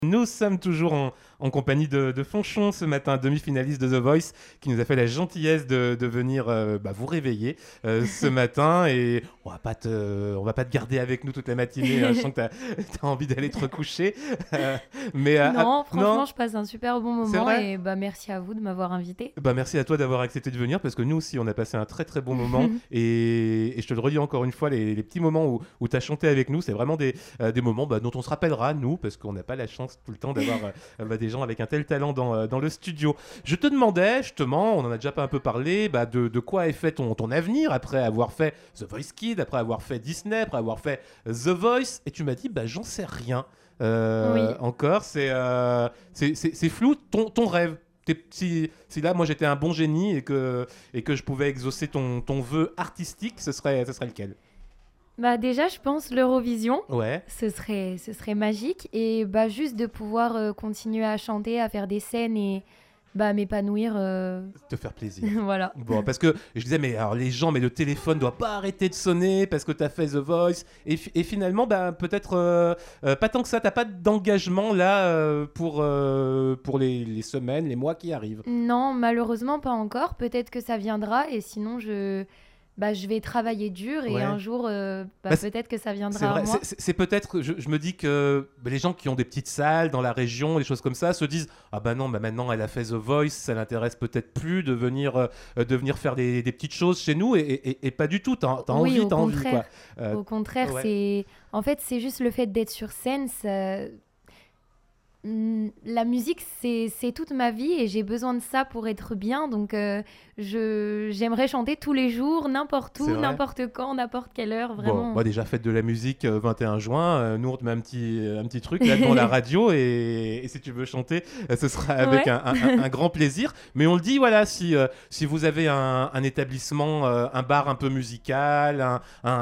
Nous sommes toujours en compagnie de Fanchon ce matin, demi-finaliste de The Voice, qui nous a fait la gentillesse de venir vous réveiller ce matin. Et on va pas te garder avec nous toute la matinée. Je sens que t'as envie d'aller te recoucher. Non, franchement, je passe un super bon moment et merci à vous de m'avoir invité. Merci à toi d'avoir accepté de venir parce que nous aussi, on a passé un très très bon moment. et je te le redis encore une fois, les petits moments où tu as chanté avec nous, c'est vraiment des moments dont on se rappellera, nous, parce qu'on n'a pas la chance tout le temps d'avoir des gens avec un tel talent dans le studio. Je te demandais, justement, on en a déjà pas un peu parlé, de quoi est fait ton avenir après avoir fait The Voice Kids, après avoir fait Disney, après avoir fait The Voice, et tu m'as dit, j'en sais rien encore, c'est flou, ton rêve. Si là, moi, j'étais un bon génie et que je pouvais exaucer ton vœu artistique, ce serait lequel ? Déjà, je pense l'Eurovision. Ouais. Ce serait magique. Et juste de pouvoir continuer à chanter, à faire des scènes et m'épanouir. Te faire plaisir. Voilà. Bon, parce que je disais, mais alors les gens, mais le téléphone doit pas arrêter de sonner parce que tu as fait The Voice. Et finalement, peut-être pas tant que ça. T'as pas d'engagement là pour les semaines, les mois qui arrivent. Non, malheureusement, pas encore. Peut-être que ça viendra. Et sinon, je vais travailler dur et un jour, peut-être que ça viendra à moi. C'est peut-être, je me dis que les gens qui ont des petites salles dans la région, des choses comme ça, se disent « Ah non, maintenant elle a fait The Voice, ça l'intéresse peut-être plus de venir faire des petites choses chez nous. » Et pas du tout, t'as envie, t'as envie. Quoi. Au contraire, c'est juste le fait d'être sur scène, la musique, c'est toute ma vie et j'ai besoin de ça pour être bien. Donc, j'aimerais chanter tous les jours, n'importe où, n'importe quand, n'importe quelle heure. Vraiment. Bon, déjà, fête de la musique, 21 juin. Nous, on te met un petit truc là devant la radio et si tu veux chanter, ce sera avec un grand plaisir. Mais on le dit, voilà, si vous avez un établissement, un bar un peu musical,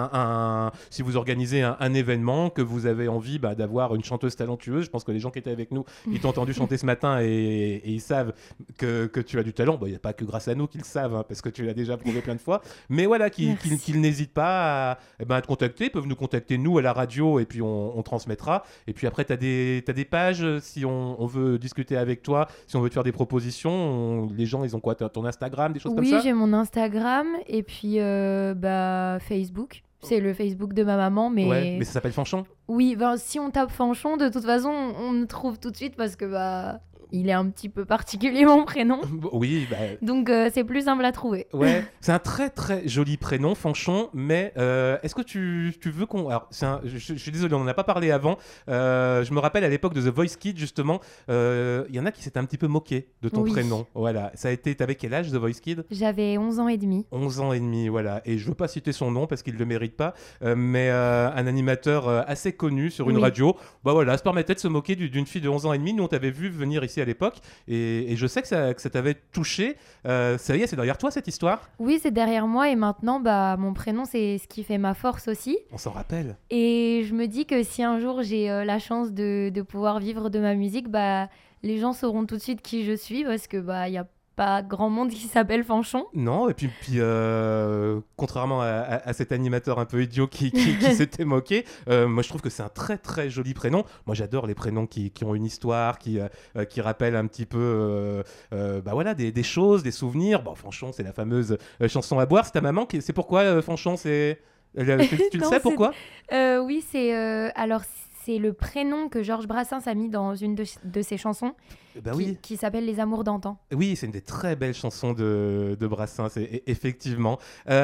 si vous organisez un événement, que vous avez envie d'avoir une chanteuse talentueuse, je pense que les gens qui étaient avec nous, ils t'ont entendu chanter ce matin et ils savent que tu as du talent. Il n'y a pas que grâce à nous qu'ils le savent, parce que tu l'as déjà prouvé plein de fois. Mais voilà, qu'ils n'hésitent pas à te contacter. Ils peuvent nous contacter, nous, à la radio, et puis on transmettra. Et puis après, tu as des pages, si on veut discuter avec toi, si on veut te faire des propositions. Les gens, ils ont quoi ? Ton Instagram, des choses comme ça ? Oui, j'ai mon Instagram et puis Facebook. C'est le Facebook de ma maman, mais... Ouais, mais ça s'appelle Fanchon ? Oui, si on tape Fanchon, de toute façon, on me trouve tout de suite parce que il est un petit peu particulier, mon prénom. Oui. Donc, c'est plus simple à trouver. Ouais, c'est un très très joli prénom, Fanchon, mais est-ce que tu veux qu'on... Alors, je suis désolé, on n'en a pas parlé avant. Je me rappelle à l'époque de The Voice Kids, justement, il y en a qui s'étaient un petit peu moqués de ton prénom. Voilà, t'avais quel âge, The Voice Kids ? J'avais 11 ans et demi. 11 ans et demi, voilà. Et je veux pas citer son nom parce qu'il le mérite pas, mais un animateur assez connu sur une radio, se permettait de se moquer d'une fille de 11 ans et demi. Nous, on t'avait vu venir ici à l'époque et je sais que ça t'avait touché. Ça y est, c'est derrière toi cette histoire ? Oui, c'est derrière moi et maintenant, mon prénom, c'est ce qui fait ma force aussi. On s'en rappelle. Et je me dis que si un jour j'ai la chance de pouvoir vivre de ma musique, les gens sauront tout de suite qui je suis parce que y a pas grand monde qui s'appelle Fanchon. Non, et puis contrairement à cet animateur un peu idiot qui s'était moqué, moi je trouve que c'est un très très joli prénom. Moi j'adore les prénoms qui ont une histoire, qui rappellent un petit peu des choses, des souvenirs. Bon, Fanchon, c'est la fameuse chanson à boire. C'est ta maman c'est pourquoi Fanchon, c'est... tu le sais pourquoi ? Oui, c'est le prénom que Georges Brassens a mis dans une de ses chansons qui s'appelle Les Amours d'antan. Oui, c'est une des très belles chansons de Brassens, effectivement.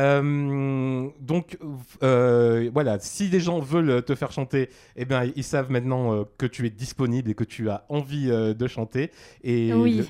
Donc, voilà, si les gens veulent te faire chanter, ils savent maintenant que tu es disponible et que tu as envie de chanter. Et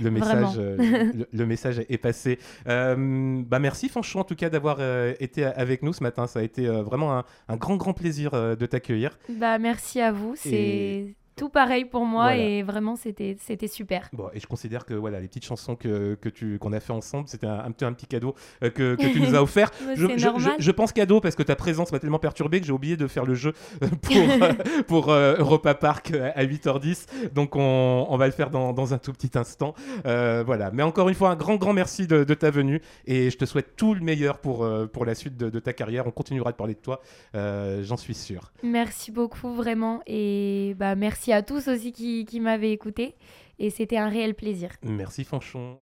le message est passé. Merci, Fanchon, en tout cas, d'avoir été avec nous ce matin. Ça a été vraiment un grand, grand plaisir de t'accueillir. Merci à vous. C'est tout pareil pour moi et vraiment, c'était super. Bon, et je considère que les petites chansons qu'on a fait ensemble, c'était un petit cadeau que tu nous as offert. Je pense cadeau parce que ta présence m'a tellement perturbé que j'ai oublié de faire le jeu pour Europa Park à 8h10. Donc, on va le faire dans un tout petit instant. Voilà. Mais encore une fois, un grand, grand merci de ta venue et je te souhaite tout le meilleur pour la suite de ta carrière. On continuera de parler de toi, j'en suis sûr. Merci beaucoup, vraiment. Et merci merci à tous aussi qui m'avaient écouté. Et c'était un réel plaisir. Merci Fanchon.